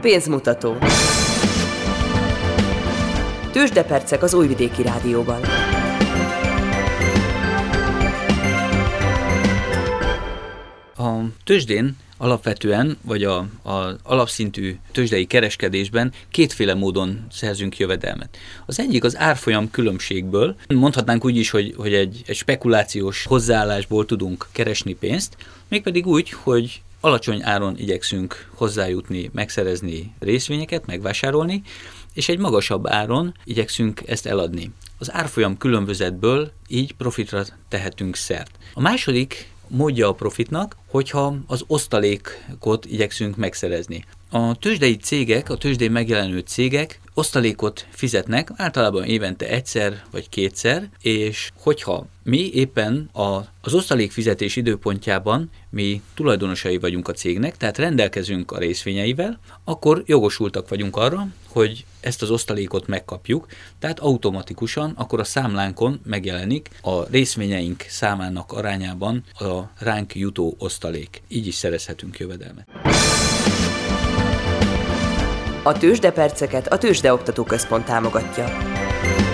Pénzmutató. Tőzsdepercek az Újvidéki Rádióban. A tőzsdén alapvetően, vagy az alapszintű tőzsdei kereskedésben kétféle módon szerzünk jövedelmet. Az egyik az árfolyam különbségből, mondhatnánk úgy is, hogy egy spekulációs hozzáállásból tudunk keresni pénzt, mégpedig úgy, hogy alacsony áron igyekszünk hozzájutni, megszerezni részvényeket, megvásárolni, és egy magasabb áron igyekszünk ezt eladni. Az árfolyam különbözetből így profitra tehetünk szert. A második módja a profitnak, hogyha az osztalékot igyekszünk megszerezni. A tőzsdei cégek, a tőzsdén megjelenő cégek osztalékot fizetnek, általában évente egyszer vagy kétszer, és hogyha mi éppen az osztalékfizetés időpontjában mi tulajdonosai vagyunk a cégnek, tehát rendelkezünk a részvényeivel, akkor jogosultak vagyunk arra, hogy ezt az osztalékot megkapjuk, tehát automatikusan akkor a számlánkon megjelenik a részvényeink számának arányában a ránk jutó osztalék. Így is szerezhetünk jövedelmet. A tőzsdeperceket a Tőzsdeoktató Központ támogatja.